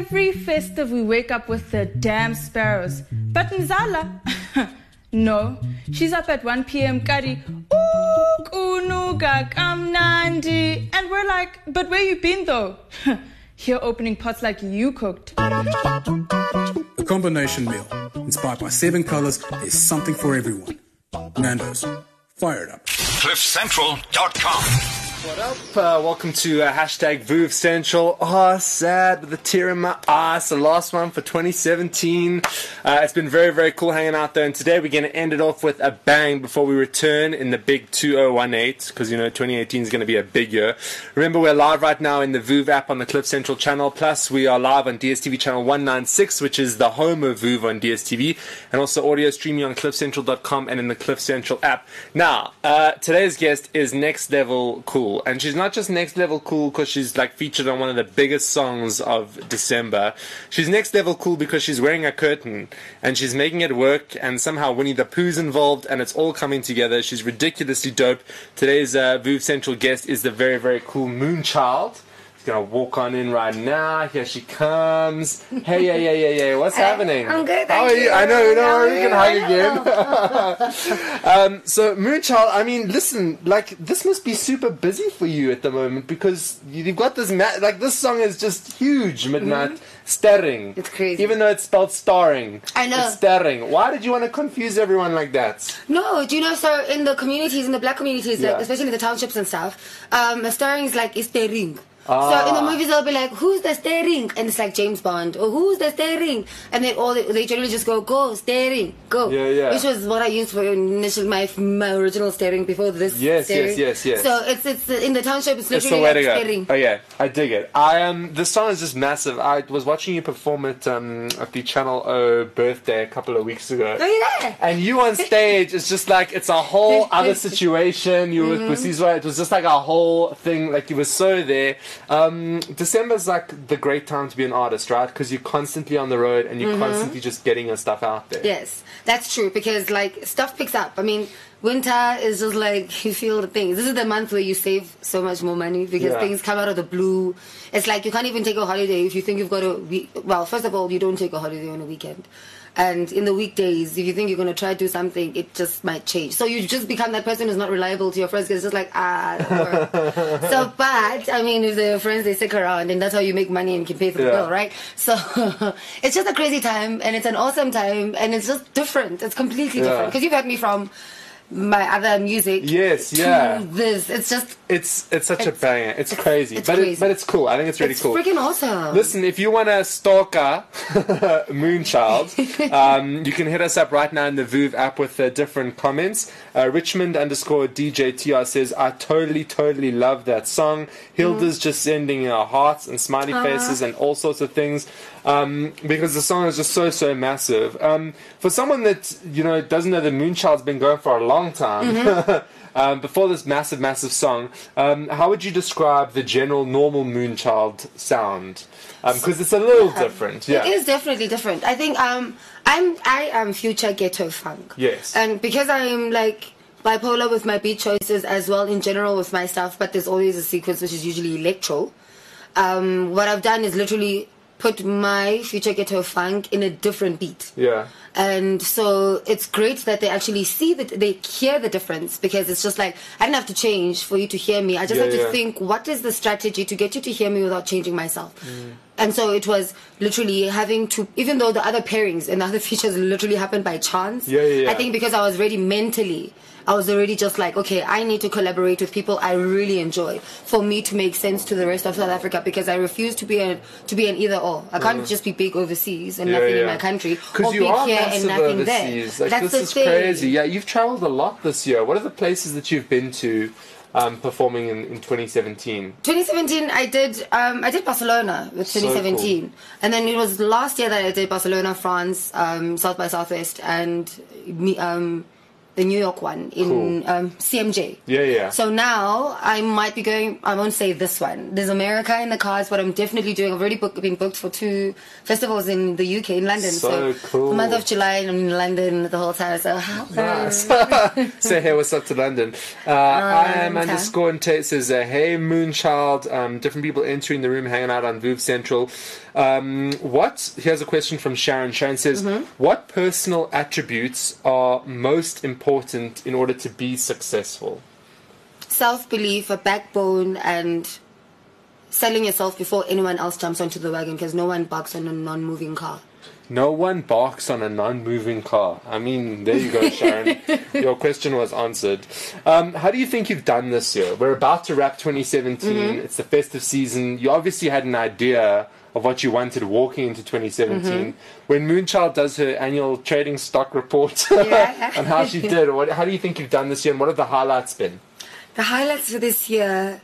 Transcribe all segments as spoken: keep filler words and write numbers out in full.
Every festive we wake up with the damn sparrows. But Nzala, no, she's up at one p.m. Kari, ooh, kunuga kamnandi. And we're like, but where you been though? Here opening pots like you cooked. A combination meal, inspired by seven colors, there's something for everyone. Nando's, fire it up. cliff central dot com. What up? Uh, welcome to uh, hashtag Vuv Central. Oh, sad with a tear in my ass. The last one for twenty seventeen. Uh, it's been very, very cool hanging out there. And today we're going to end it off with a bang before we return in the big two thousand eighteen. Because, you know, twenty eighteen is going to be a big year. Remember, we're live right now in the Vuv app on the Cliff Central channel. Plus, we are live on D S T V channel one ninety-six, which is the home of Vuv on D S T V. And also audio streaming on cliff central dot com and in the Cliff Central app. Now, uh, today's guest is next level cool. And she's not just next level cool because she's like featured on one of the biggest songs of December. She's next level cool because she's wearing a curtain and she's making it work, and somehow Winnie the Pooh's involved and it's all coming together. She's ridiculously dope. Today's uh, Vuv Central guest is the very, very cool Moonchild. Gonna walk on in right now. Here she comes. Hey, yeah, yeah, yeah, yeah. What's happening? I'm good. How are you? you? I know. No, we can hug again. um, so, Moonchild, I mean, listen. Like, this must be super busy for you at the moment because you've got this. Ma- like, this song is just huge. Midnight mm-hmm. Starring. It's crazy. Even though it's spelled starring. I know. It's starring. Why did you want to confuse everyone like that? No, do you know? So, in the communities, in the black communities, Yeah. like, especially in the townships and stuff, um, starring is like is staring. Ah. So in the movies they'll be like, who's the steering? And it's like James Bond. Or who's the steering? And then all they, they generally just go, go, steering, go. Yeah, yeah. Which was what I used for initial my my original steering before this Yes, steering. yes, yes, yes. So it's it's in the township it's It's the literally way like to go. steering. Oh yeah, I dig it. I um, the song is just massive. I was watching you perform at um at the Channel O birthday a couple of weeks ago. Are you there? And you on stage, it's just like it's a whole other situation. You were with Busiswa. It was just like a whole thing. Like you were so there. Um, December's like the great time to be an artist, right? Because you're constantly on the road and you're mm-hmm. constantly just getting your stuff out there. Yes, that's true because like stuff picks up. I mean, winter is just like you feel the things. This is the month where you save so much more money because Yeah. things come out of the blue. It's like you can't even take a holiday if you think you've got a week. Well, first of all, you don't take a holiday on a weekend. And in the weekdays, if you think you're going to try to do something, it just might change. So you just become that person who's not reliable to your friends because it's just like, ah, it doesn't work. So, but, I mean, if they're friends, they stick around and that's how you make money and can pay for the Yeah. bill, right? So it's just a crazy time and it's an awesome time and it's just different. It's completely Yeah. different. Because you've heard me from my other music Yes, to yeah. this. It's just... It's it's such It's- a banger. It's, it's- crazy, it's but crazy. It, but it's cool. I think it's really it's cool. freaking awesome. Listen, if you want to stalker Moonchild, um, you can hit us up right now in the Vuv app with uh, different comments. Uh, Richmond underscore D J T R says, I totally, totally love that song. Hilda's just sending uh, hearts and smiley faces and all sorts of things um, because the song is just so, so massive. Um, for someone that, you know, doesn't know that Moonchild's been going for a long time, Um, before this massive, massive song, um, how would you describe the general normal Moonchild sound? Because it's a little different. Yeah. It is definitely different. I think um, I'm I am future ghetto funk. Yes. And because I'm like bipolar with my beat choices as well in general with my stuff, but there's always a sequence which is usually electro. Um, what I've done is literally put my future ghetto funk in a different beat. Yeah. And so it's great that they actually see that they hear the difference because it's just like I didn't have to change for you to hear me. I just Yeah, had to yeah. think what is the strategy to get you to hear me without changing myself. And so it was literally having to, even though the other pairings and the other features literally happened by chance. Yeah, yeah, yeah. I think because I was ready mentally. I was already just like, okay, I need to collaborate with people I really enjoy for me to make sense to the rest of South Africa because I refuse to be a to be an either or. I can't just be big overseas and Yeah, nothing yeah. in my country, or Because you big are here and massive nothing overseas. there. Like, That's this the is thing. crazy. Yeah, you've travelled a lot this year. What are the places that you've been to um, performing in, in twenty seventeen? twenty seventeen, I did um, I did Barcelona with So twenty seventeen, and then it was last year that I did Barcelona, France, um, South by Southwest, and me, um, the New York one in Cool. um, C M J. Yeah, yeah. So now I might be going. I won't say this one. There's America in the cards, but I'm definitely doing. I've already book, been booked for two festivals in the U K, in London. So cool. The month of July, I'm in London the whole time. So how Nice. Say hey, what's up to London? Uh, I am okay. underscore and Tate says, uh, hey, Moonchild. Um, different people entering the room, hanging out on Voov Central. Um, what? Here's a question from Sharon. Sharon says, Mm-hmm. what personal attributes are most important in order to be successful? self-belief, a backbone, and selling yourself before anyone else jumps onto the wagon, because no one barks on a non-moving car. No one barks on a non-moving car. I mean, there you go, Sharon. Your question was answered. Um, how do you think you've done this year? We're about to wrap twenty seventeen. Mm-hmm. It's the festive season. You obviously had an idea of what you wanted walking into twenty seventeen. Mm-hmm. When Moonchild does her annual trading stock report Yeah. on how she did, what, how do you think you've done this year, and what have the highlights been? The highlights for this year...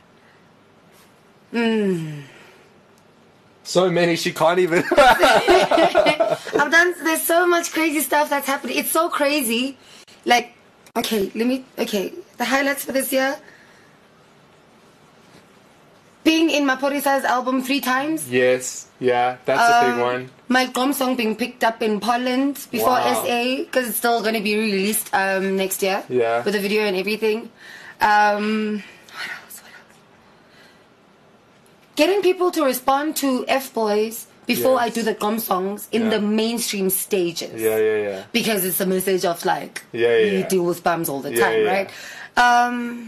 Mm. So many, she can't even... I've done, there's so much crazy stuff that's happening. It's so crazy. Like, okay, let me, okay, the highlights for this year. Being in Maporisa's album three times. Yes, yeah, that's a big Um, one. My Gom song being picked up in Poland before Wow. S A, because it's still going to be released um, next year. Yeah. With the video and everything. Um, what else? What else? Getting people to respond to F-Boys before I Yes. do the Gom songs in Yeah. the mainstream stages. Yeah, yeah, yeah. Because it's a message of like, Yeah, yeah, you yeah. deal with bums all the Yeah, time, yeah. right? Um,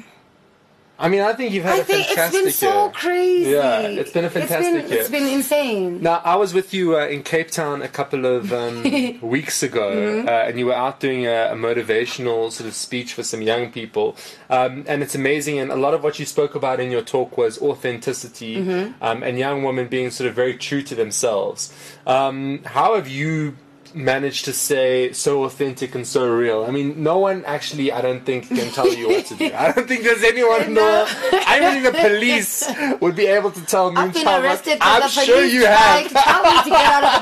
I mean, I think you've had I a think it's fantastic been so year. crazy. Yeah, it's been a fantastic it's been, year. It's been insane. Now, I was with you uh, in Cape Town a couple of um, weeks ago, Mm-hmm. uh, and you were out doing a, a motivational sort of speech for some young people. Um, and it's amazing, and a lot of what you spoke about in your talk was authenticity Mm-hmm. um, and young women being sort of very true to themselves. Um, how have you managed to stay so authentic and so real? I mean, no one actually, I don't think, can tell you what to do. I don't think there's anyone, no, I don't think the police would be able to tell I've been Moonchild what- arrested I'm because the sure police you tried have. to tell me to get out of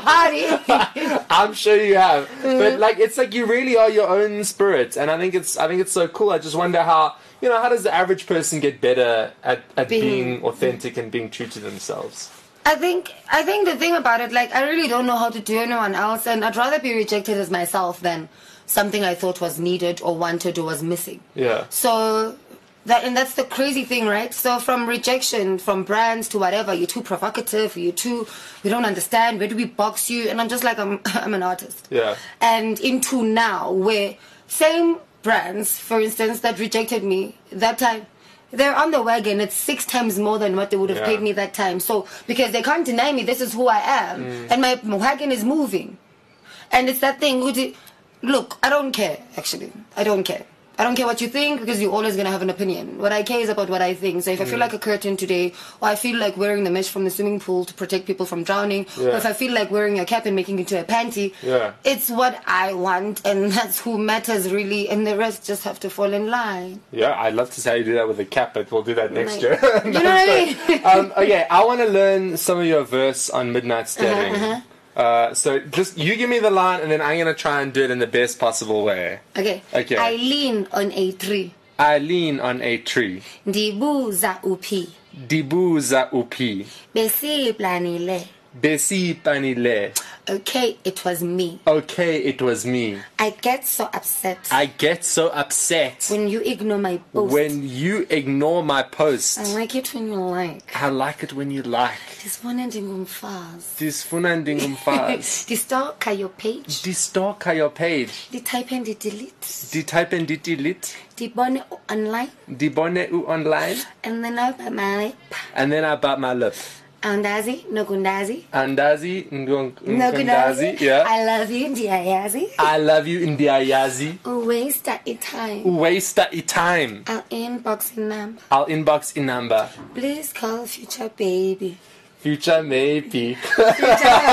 the party. I'm sure you have, Mm-hmm. but like it's like you really are your own spirit, and I think it's I think it's so cool. I just wonder how you know how does the average person get better at, at being, Being- authentic and being true to themselves? I think I think the thing about it, like, I really don't know how to do anyone else, and I'd rather be rejected as myself than something I thought was needed or wanted or was missing. Yeah, So that, and that's the crazy thing, right? So from rejection, from brands to whatever, you're too provocative, you're too, we don't understand, where do we box you? And I'm just like, I'm I'm an artist. yeah, And into now, where same brands, for instance, that rejected me that time, they're on the wagon. It's six times more than what they would have Yeah. paid me that time. So, because they can't deny me, this is who I am. Mm. And my wagon is moving. And it's that thing, would it, look, I don't care, actually. I don't care. I don't care what you think, because you're always going to have an opinion. What I care is about what I think. So if I Mm. feel like a curtain today, or I feel like wearing the mesh from the swimming pool to protect people from drowning, Yeah. or if I feel like wearing a cap and making it into a panty, Yeah. it's what I want, and that's who matters really, and the rest just have to fall in line. yeah. I'd love to see how you do that with a cap, but we'll do that next Like, year. you know what I mean? um, okay, I want to learn some of your verse on Midnight Staring. Uh-huh, Uh, so just you give me the line, and then I'm gonna try and do it in the best possible way. Okay. Okay. I lean on a tree. I lean on a tree. Ndibuza uphi. Dibuza upi. Besiplanile. Besi panile. Okay, it was me. Okay, it was me. I get so upset I get so upset when you ignore my post. when you ignore my post. I like it when you like. I like it when you like. Ndisifuna ndingumfazi. Disfuna ndingumfazi. Ndistalka your page. Distalker your page. Nditype and delete. Ditype and delete. Ndibone online. Dibone u online. And then I buy my lip. And then I bite my lip. Andazi, nogundazi. Andazi, ngung- Nogundazi. ngundazi, yeah. I love you, ndiyayazi. I love you in the ayazi. Waste that time. Waste that time. I'll inbox your number. I'll inbox in number. Please call future baby. Future maybe. Future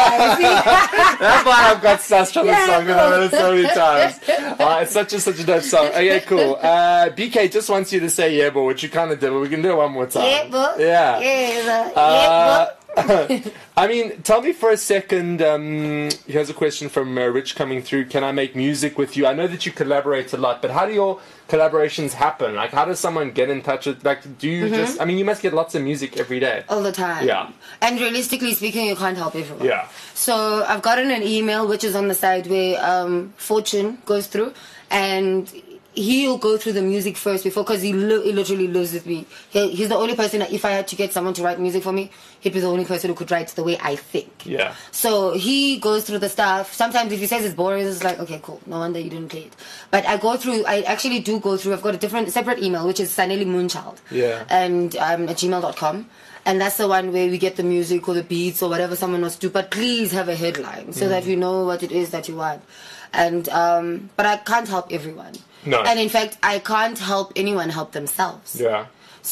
That's why I've got such from the Yeah, song, because I've heard it so many times. Uh, it's such a such a dope song. Okay, cool. Uh, B K just wants you to say yeah, but which you kind of did, but we can do it one more time. Yeah, but Yeah. yeah, but, Uh, yeah, I mean, tell me for a second. Um, here's a question from uh, Rich coming through. Can I make music with you? I know that you collaborate a lot, but how do your collaborations happen? Like, how does someone get in touch with? Like, do you mm-hmm. just? I mean, you must get lots of music every day. All the time. Yeah. And realistically speaking, you can't help everyone. Yeah. So I've gotten an email which is on the side where um, Fortune goes through, and he'll go through the music first before, because he, li- he literally lives with me. He, he's the only person that if I had to get someone to write music for me, he'd be the only person who could write the way I think. Yeah. So he goes through the stuff. Sometimes if he says it's boring, it's like, okay, cool. No wonder you didn't play it. But I go through, I actually do go through, I've got a different, separate email, which is Saneli Moonchild. Yeah. And um, at gmail dot com. And that's the one where we get the music or the beats or whatever someone wants to do. But please have a headline so mm. that we know what it is that you want. And, um, but I can't help everyone. No. And in fact, I can't help anyone help themselves. Yeah.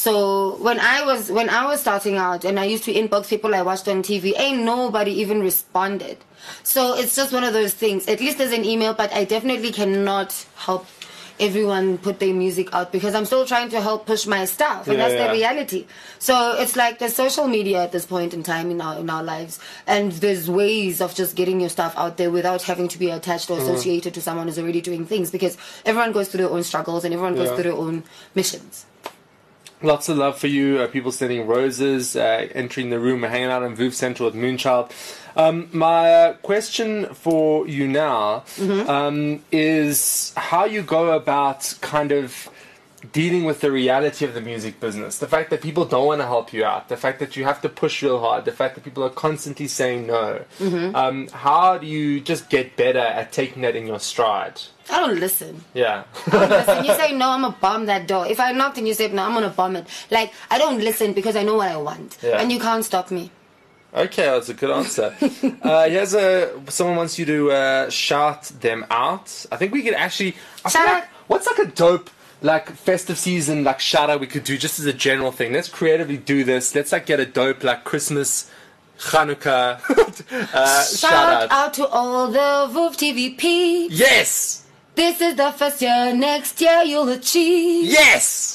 So when I was when I was starting out and I used to inbox people I watched on T V, ain't nobody even responded. So it's just one of those things. At least there's an email, but I definitely cannot help everyone put their music out because I'm still trying to help push my stuff, and yeah, that's yeah. the reality. So it's like there's social media at this point in time in our in our lives, and there's ways of just getting your stuff out there without having to be attached or associated mm. to someone who's already doing things, because everyone goes through their own struggles and everyone goes yeah. through their own missions. Lots of love for you. Uh, people sending roses, uh, entering the room. We're hanging out on Vuv Central with Moonchild. Um, my uh, question for you now mm-hmm. um, is how you go about kind of dealing with the reality of the music business. The fact that people don't want to help you out. The fact that you have to push real hard. The fact that people are constantly saying no. Mm-hmm. Um, how do you just get better at taking that in your stride? I don't listen. Yeah. I don't listen. You say no, I'm gonna bomb that door. If I knocked and you say no, I'm gonna bomb it. Like, I don't listen because I know what I want. Yeah. And you can't stop me. Okay, that's a good answer. uh, here's a someone wants you to uh, shout them out. I think we could actually. I feel Shout like, out. what's like a dope like festive season like shout out we could do just as a general thing? Let's creatively do this. Let's like get a dope like Christmas, Hanukkah uh, Shout, shout out. out to all the Vuv T V peeps. Yes, This is the first year. Next year you'll achieve. yes.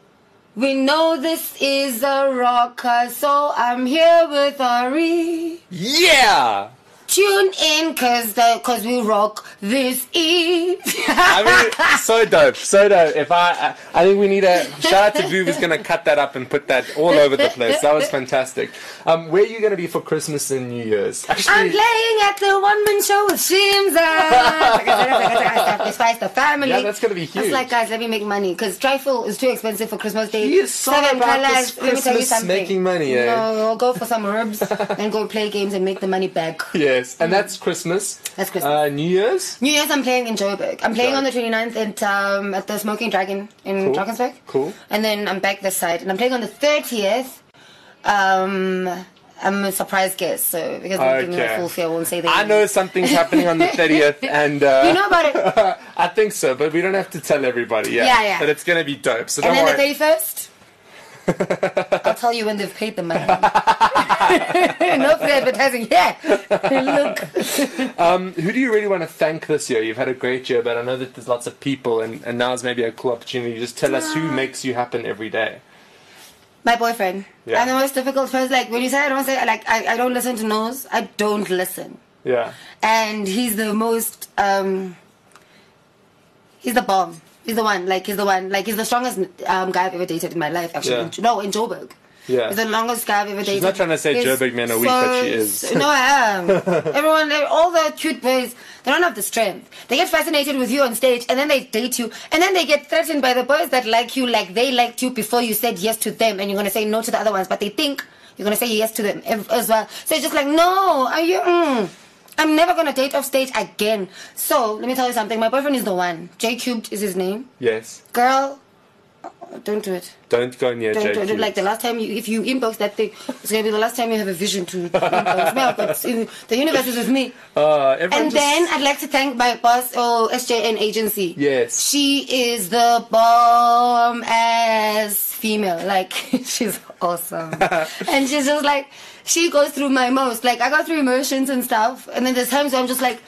We know this is a rocker, so I'm here with Ari. Yeah. Tune in, cause the cause we rock this Eve. I mean, so dope, so dope. If I, I think we need a shout out to Vuv is gonna cut that up and put that all over the place. That was fantastic. Um, where are you gonna be for Christmas and New Year's? Actually, I'm playing at the one man show with Shimza. Despite the family. Yeah, that's gonna be huge. It's like, guys, let me make money, because trifle is too expensive for Christmas Day. He is so Seven about colours. this Let me tell you Christmas something. making money, eh? No, I'll go for some herbs and go play games and make the money back. Yes, and that's Christmas. That's Christmas. Uh, New Year's? New Year's I'm playing in Joburg. I'm playing Right. on the twenty-ninth at, um, at the Smoking Dragon in Cool. Drakensberg. Cool. And then I'm back this side. And I'm playing on the thirtieth. Um, I'm a surprise guest, so because I'm giving me a Okay. full fee, I won't say that. I know something's happening on the thirtieth, and uh, You know about it? I think so, but we don't have to tell everybody. Yeah, Yeah, yeah. But it's gonna be dope. So And don't then the worry. thirty-first, I'll tell you when they've paid the money. No free advertising. Yeah. Look. Um, who do you really want to thank this year? You've had a great year, but I know that there's lots of people, and, and now's maybe a cool opportunity. Just tell us who makes you happen every day. My boyfriend. Yeah. And the most difficult first, like when you say I don't say like I, I don't listen to no's, I don't listen. Yeah. And he's the most um he's the bomb. He's the one, like he's the one, like he's the strongest um, guy I've ever dated in my life, actually. Yeah. In, no, in Joburg. Yeah. He's the longest guy I've ever dated. She's not trying to say He's Joburg men are weak, but she is. No, I am. Everyone, they- all the cute boys, they don't have the strength. They get fascinated with you on stage, and then they date you, and then they get threatened by the boys that like you, like they liked you before you said yes to them, and you're gonna say no to the other ones, but they think you're gonna say yes to them ev- as well. So it's just like, no, are you? Mm, I'm never gonna date off stage again. So let me tell you something. My boyfriend is the one. J Cubed is his name. Yes. Girl, don't do it. Don't go near Don't, J don't, Q. like the last time you, if you inbox that thing, it's gonna be the last time you have a vision to inbox me. But in- the universe is with me. Uh, everyone And just- then I'd like to thank my boss, oh, S J N agency. Yes. She is the bomb ass female. Like, she's awesome. And she's just like, she goes through my most. Like, I go through emotions and stuff. And then there's times where I'm just like,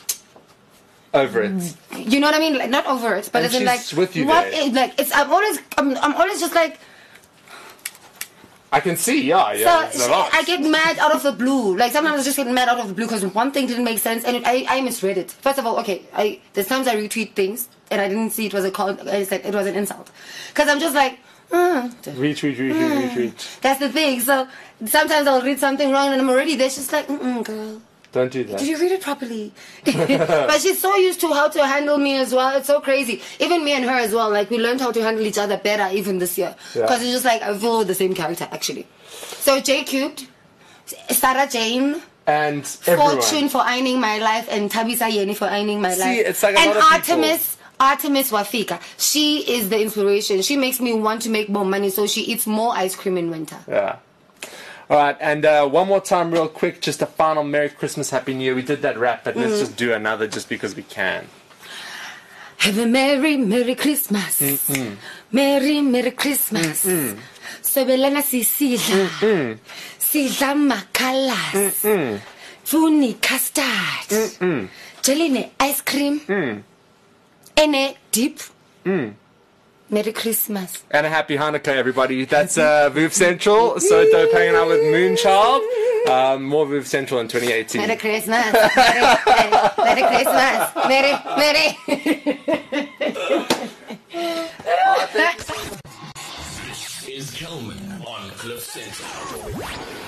over it. you know what I mean? Like, not over it, but And it's in she's like, with you what there. is, like, it's, I'm always, I'm, I'm always just like, I can see, yeah, yeah. It's a So lot. I get mad out of the blue. Like sometimes I just get mad out of the blue because one thing didn't make sense and it, I, I misread it. First of all, okay, I there's times I retweet things and I didn't see it was a call. I said it was an insult because I'm just like, mm. Retweet, retweet, retweet. That's the thing. So sometimes I'll read something wrong and I'm already there. She's like, mm girl. Don't do that. Did you read it properly? But she's so used to how to handle me as well. It's so crazy. Even me and her as well. Like we learned how to handle each other better even this year. Because Yeah. it's just like I feel the same character actually. So J Cubed, Sarah Jane, And everyone. Fortune for ironing my life, and Tabisa Yeni for ironing my See, life. it's like a and lot of people. Artemis. Artemis Wafika. She is the inspiration. She makes me want to make more money, so she eats more ice cream in winter. Yeah. All right, and uh, one more time, real quick, just a final Merry Christmas, Happy New Year. We did that rap, but Mm. let's just do another just because we can. Have a Merry, Merry Christmas. Mm-mm. Merry, Merry Christmas. Mm-mm. Sobelana sisidla. Sidla makalas. Funi custard. Mm-mm. Jelly ice cream. Mm. Ene dip. Mm. Merry Christmas. And a happy Hanukkah, everybody. That's uh, Voof Central. So dope hanging out with Moonchild. Um, more Voof Central in twenty eighteen. Merry Christmas. Merry, Merry, Merry Christmas. Merry, Merry. This is Kelman on Cliff Central.